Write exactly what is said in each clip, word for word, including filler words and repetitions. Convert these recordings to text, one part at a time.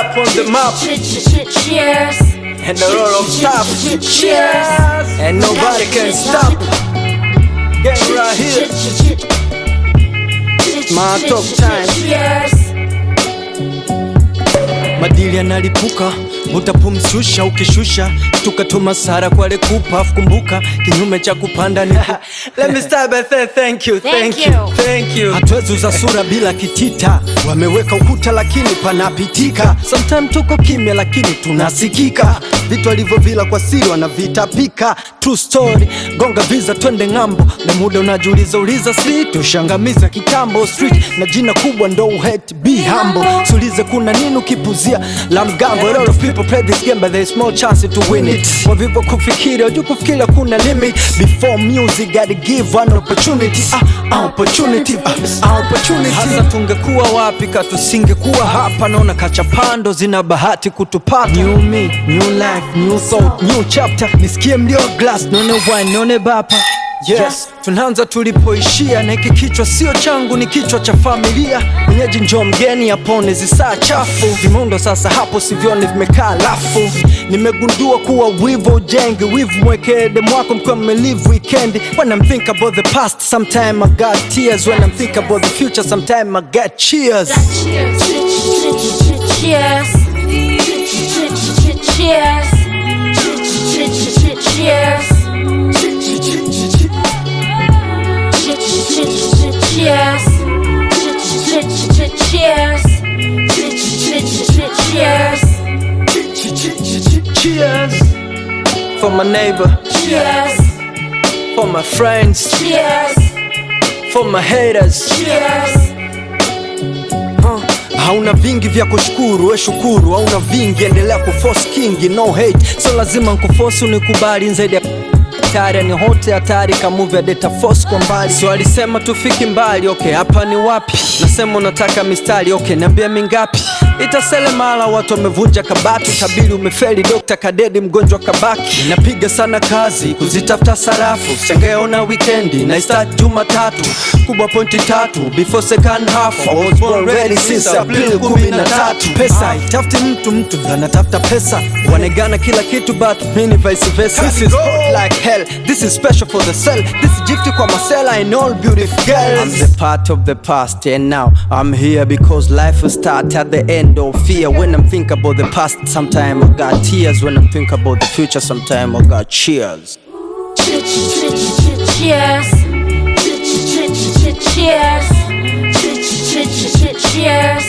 up on the map. Cheers. And a lot of stuff. Cheers. And nobody can stop. Get right here. My top time. Cheers. Madili yanalipuka, utapumshusha ukishusha, tukatuma sara kwa lekupa, kumbuka kinyume cha kupanda ni Let me start by saying thank you, thank, Thank you, you. thank you. Hatuwezi za sura bila kitita, wameweka ukuta lakini panapitika. Sometimes tuko kimya lakini tunasikika, vitu alivyo vila kwa siri wanavitapika. True story, gonga visa twende ngambo, na muda unajiuliza uliza, si tushangamiza kitambo. Street na jina kubwa ndo hate, be humble. Sulize kuna nini ukipuzia la mgambo. A lot of people play this game but there is small chance to win it. Kwa vivo kufikiri, wajua kufikiri kuna limit. Before music gotta give an opportunity. Ah, opportunity, ah, opportunity. Hasa tungekuwa wapi katusingekuwa hapa. Naona kachapando zina bahati kutupata. New me, new life, new thought, new chapter. Nisikie mlio glass, none wine, none bapa. Yes, tunaanza tulipoishia, na hiki kichwa sio changu, ni kichwa cha familia. Mwenyeji njoo mgeni apone zisaa chafu. Vimundo sasa hapo sivioni vimekaa lafu. Nimegundua kuwa wivu ujengi, wivu mweke demu wako mkiwa mmelive weekend. When I'm think about the past, sometime I got tears. When I'm think about the future, sometime I get cheers. Cheers. Cheers. Cheers. Cheers. Cheers. Cheers. Cheers for my neighbor. Cheers. For my friends. Cheers. For my haters. Cheers. Uh, hauna vingi vya kushukuru, we shukuru. Hauna vingi, endelea kuforce kingi, no hate. So lazima nkuforce unikubali zaidi ya hatari ni hote hatari kamuvi ya data force kwa mbali. So alisema tufiki mbali, okay hapa ni wapi? Nasema unataka mistari, okay niambia mingapi? Itasele mala watu wamevunja kabati, tabili umefeli dokta kadedi mgonjwa kabaki. Napiga sana kazi kuzitafuta sarafu, changeona weekendi na start Jumatatu. Kubwa pointi tatu before second half. I was born ready since April kumi na tatu. Pesa itafuti mtu, mtu ndo anatafuta pesa. Wanegana kila kitu but mini vice versa. This is hot like hell, this is special for the cell. This is gifty kwa masela and all beautiful girls. I'm the part of the past and now I'm here because life will start at the end of fear. When I'm think about the past, sometime I got tears. When I'm think about the future, sometime I got cheers. Cheers. Cheers. Cheers. Cheers.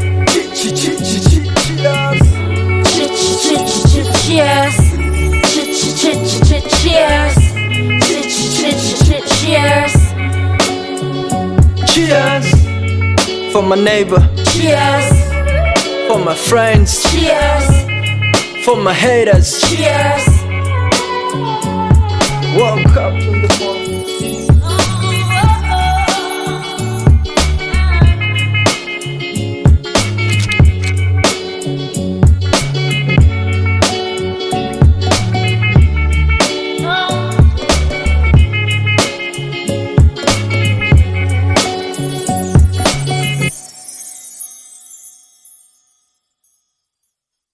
Cheers. Cheers for my neighbor. Cheers. For my friends. Cheers. For my haters. Cheers. Woke up in the